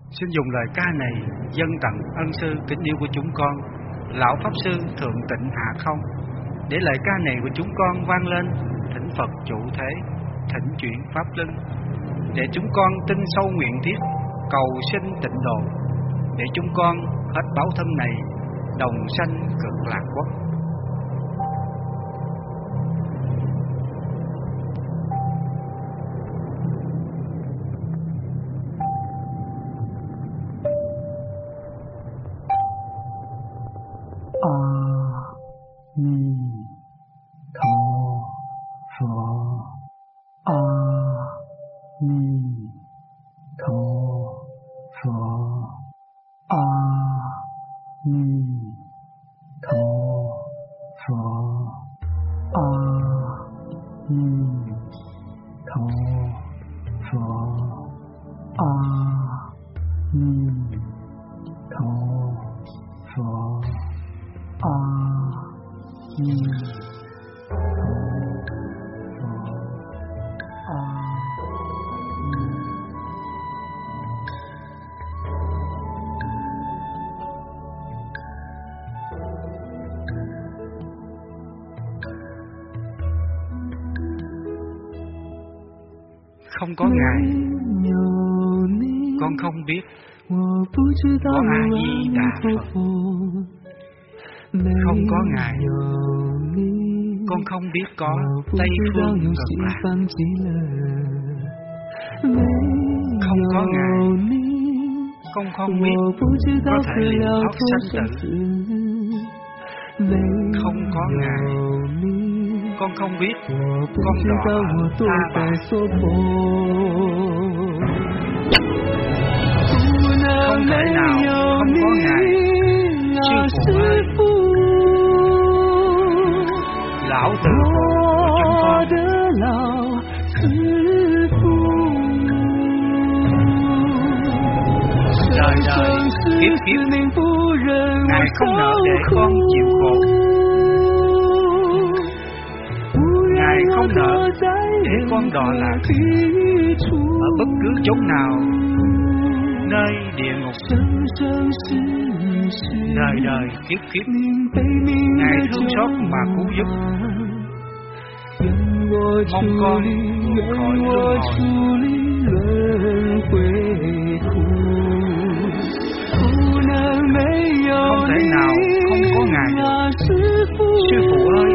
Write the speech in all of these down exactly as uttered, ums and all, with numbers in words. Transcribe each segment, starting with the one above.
Xin dùng lời ca này dâng tặng ân sư kính yêu của chúng con, lão pháp sư Thượng Tịnh Hạ Không, để lời ca này của chúng con vang lên, thỉnh Phật trụ thế, thỉnh chuyển pháp luân, để chúng con tin sâu nguyện thiết, cầu sinh tịnh độ, để chúng con hết báo thân này, đồng sanh cực lạc quốc. Không có Ngài, con không biết có A Di Đà Phật. Không có Ngài, con không biết có Tây Phương Cực Lạc. Không có Ngài, con không biết có thể liền thoát sanh tử. Không có Ngài, con không biết con đọa ta bà. Không thể nào không có Ngài, sư phụ ơi. Lão Từ Phụ của chúng con. Đời đời kiếp kiếp Ngài không nỡ để con chịu khổ. Ngài không nỡ để con đọa lạc ở bất cứ chỗ nào, nơi địa ngục. Đời đời kiếp kiếp Ngài thương xót mà cứu giúp, mong con vượt khỏi luân hồi. Không thể nào không có Ngài được, sư phụ ơi.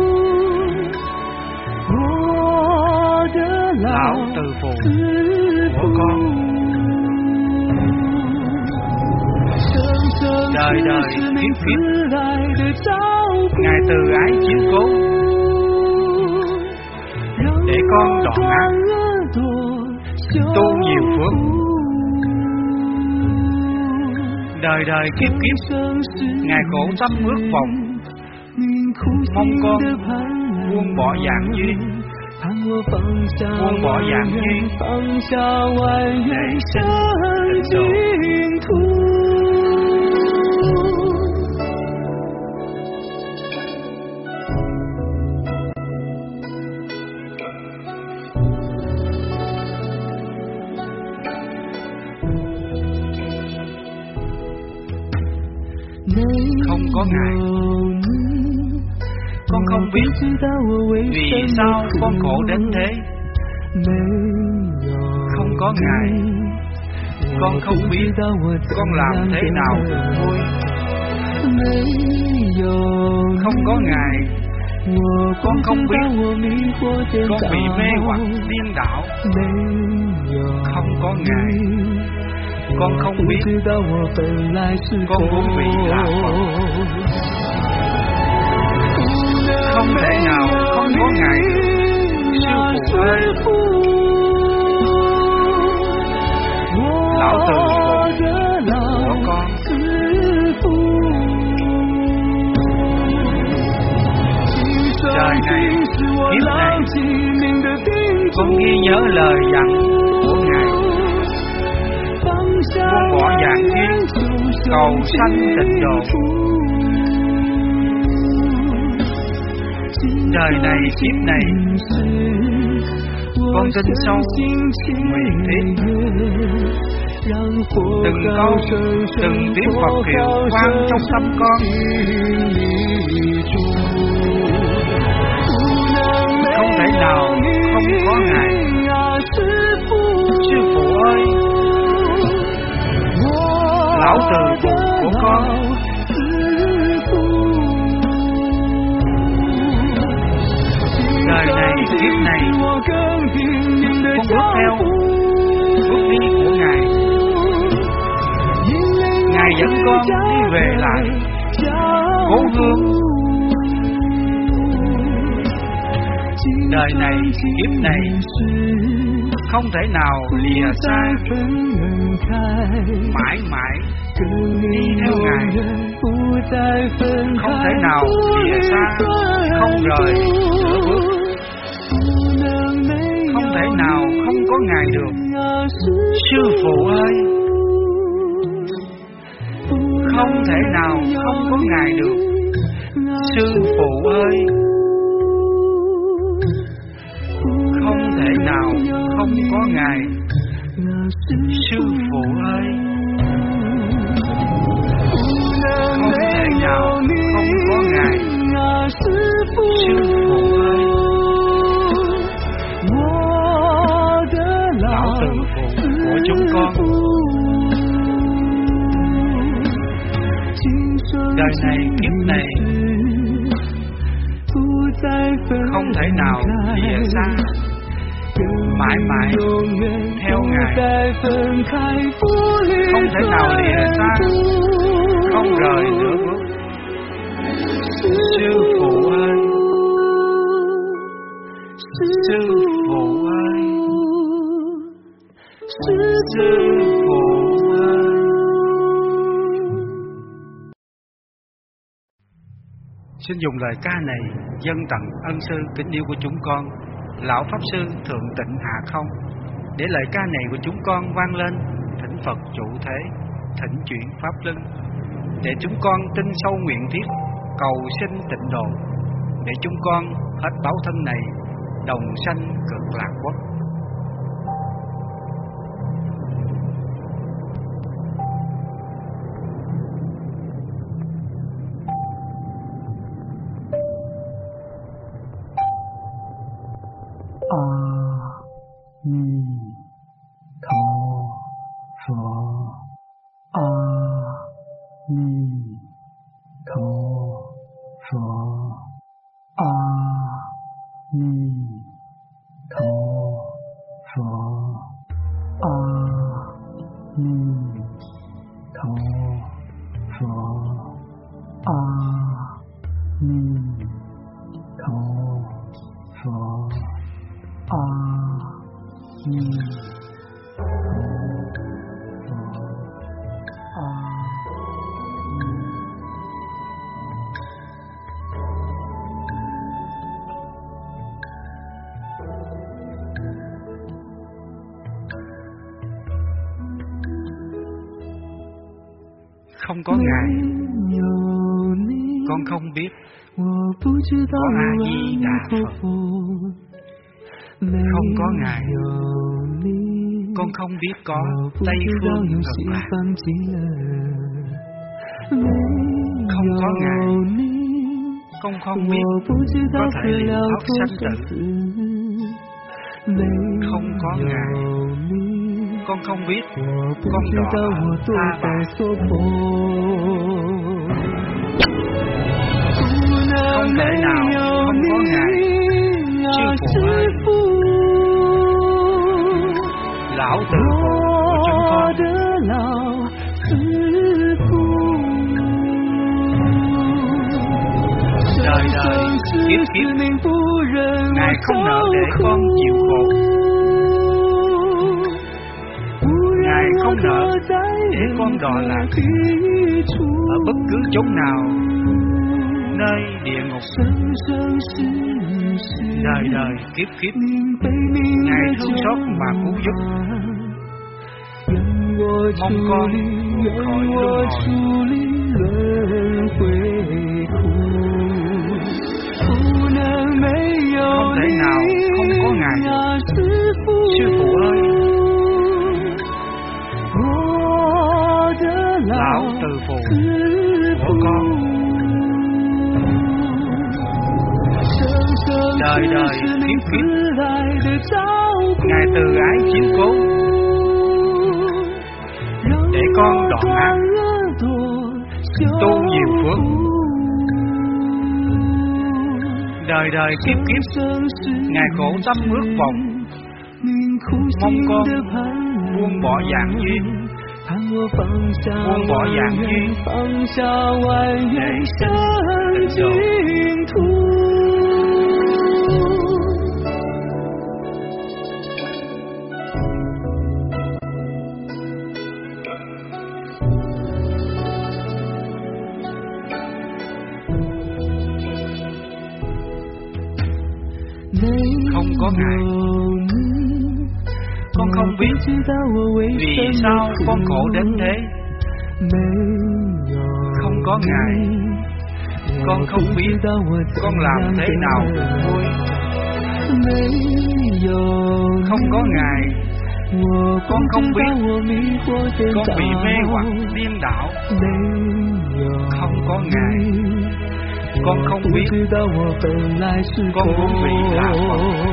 Lão Từ Phụ của con. Đời đời kiếp kiếp Ngài từ ái chiếu cố, để con đoạn ác, tu nhiều phước. Đời đời kiếp kiếp Ngài khổ tâm ước vọng, mong con buông bỏ dạng duyên, buông bỏ dạng duyên để sinh tịnh độ. Không có Ngài, con không biết vì sao con khổ đến thế. Không có Ngài, con không biết con làm thế nào được vui. Không có Ngài, con không biết con bị mê hoặc điên đảo. Không có Ngài, con không biết con vốn bị lạc Phật. Không thể nào không có Ngài được, sư phụ ơi. Lão Từ Phụ của con. Đời này kiếp này con ghi nhớ lời dặn của Ngài, buông bỏ dạng duyên, cầu sanh tịnh độ. Đời này kiếp này con tin sâu nguyện thiết, Từng câu, từng tiếng Phật hiệu vang trong tâm con. Không thể nào không có Ngài. Sư phụ ơi, lão từ phụ của con. Đời này, kiếp này, con bước theo bước đi của Ngài. Ngài dẫn con đi về lại cố hương. Đời này, kiếp này, không thể nào lìa xa, mãi mãi đi theo Ngài. Không thể nào lìa xa, không rời nửa bước. Không thể nào không có Ngài được. Sư phụ ơi, không thể nào không có Ngài được. Sư phụ ơi, không thể nào không có Ngài. Sư phụ ơi, không thể nào không có Ngài. Sư phụ ơi, lão từ phụ của chúng con. Đời này, kiếp này, không thể nào lìa xa, mãi mãi theo Ngài. Không thể nào lìa xa, không rời nửa bước. Sư phụ ơi, sư phụ ơi, sư phụ ơi. Xin dùng lời ca này dâng tặng ân sư kính yêu của chúng con, lão pháp sư Thượng Tịnh Hạ Không, để lời ca này của chúng con vang lên, thỉnh Phật trụ thế, thỉnh chuyển pháp luân, để chúng con tin sâu nguyện thiết, cầu sinh tịnh độ, để chúng con hết báo thân này, đồng sanh cực lạc quốc. Không có Ngài, con không biết có A Di Đà Phật. Không có Ngài, con không biết có Tây Phương Cực Lạc. Không có Ngài, con không biết có thể liệu thoát sanh tử. Không có Ngài, con không biết con đọa ta bà. Không thể nào không có Ngài. Sư phụ ơi, lão từ phụ của chúng con. Đời đời kiếp kiếp, Ngài không nỡ để con chịu khổ. Ngài không nỡ để con đọa lạc ở bất cứ chốn nào, nơi địa ngục. Đời đời kiếp kiếp, Ngài thương xót mà cứu giúp, mong con vượt khỏi luân hồi. Không thể nào không có Ngài được. Sư phụ ơi, Ngài từ ái chiếu cố, để con đoạn ác, tu nhiều phước, đời đời kiếp kiếp. Ngài khổ tâm ước vọng, mong con buông bỏ dạng duyên, buông bỏ dạng duyên để sinh tịnh độ. Không có Ngài, con không biết vì sao con khổ đến thế. Không có Ngài, con không biết con làm thế nào vui. Không có Ngài, con không biết con bị mê hoặc điên đảo. Không có Ngài, con không biết con vốn bị lạc Phật.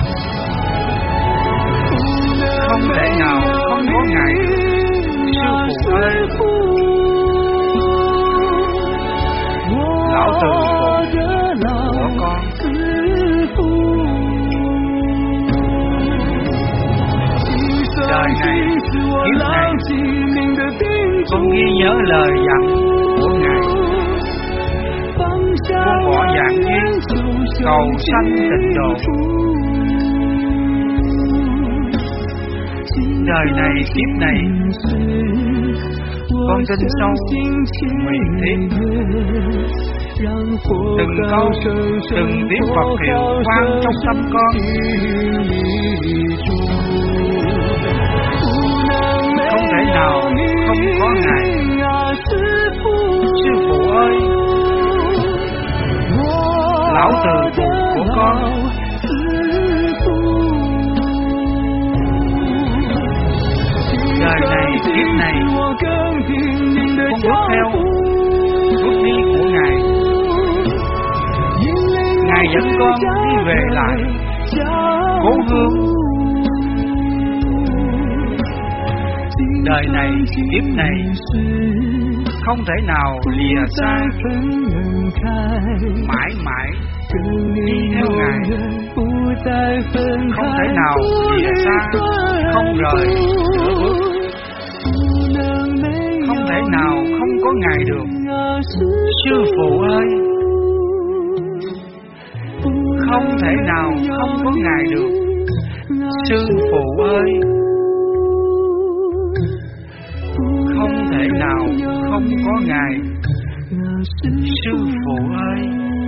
Không thể nào không có Ngài được. Sư phụ ơi, lão từ phụ của con. Đời này, kiếp này, con ghi nhớ lời dặn của Ngài, buông bỏ dạng duyên, cầu sanh tịnh độ. Đời này, kiếp này, con tin sâu, nguyện thiết, từng câu, từng tiếng Phật hiệu vang trong tâm con. Không thể nào không có Ngài. Sư phụ ơi, lão từ phụ của con. Đời này, kiếp này, con bước theo bước đi của Ngài. Ngài dẫn con đi về lại cố hương. Đời này, kiếp này, không thể nào lìa xa, mãi mãi đi theo Ngài. Không thể nào lìa xa, không rời nửa bước. Không thể nào không có Ngài được. Sư phụ ơi, không thể nào không có Ngài được. Sư phụ ơi, không thể nào không có Ngài. Sư phụ ơi,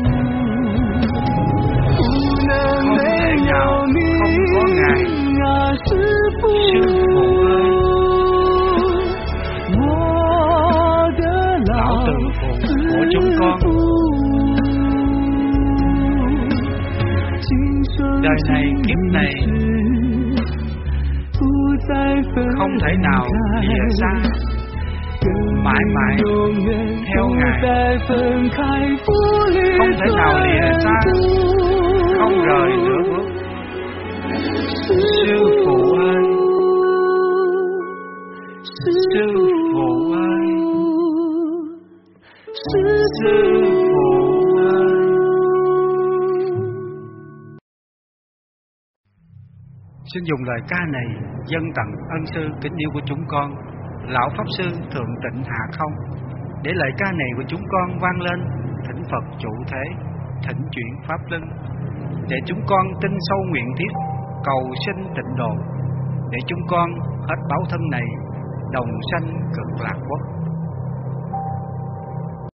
không thể nào không có Ngài. Sư phụ ơi, lão từ phụ của chúng con. Đời này, kiếp này, không thể nào lìa xa, mãi mãi theo Ngài. Không thể nào lìa xa, không rời nửa bước. Sư phụ ơi, sư phụ ơi, sư phụ ơi. Xin dùng lời ca này dâng tặng ân sư kính yêu của chúng con, lão pháp sư Thượng Tịnh Hạ Không, để lời ca này của chúng con vang lên, thỉnh Phật trụ thế, thỉnh chuyển pháp luân, để chúng con tin sâu nguyện thiết, cầu sinh tịnh độ, để chúng con hết báo thân này, đồng sanh cực lạc quốc.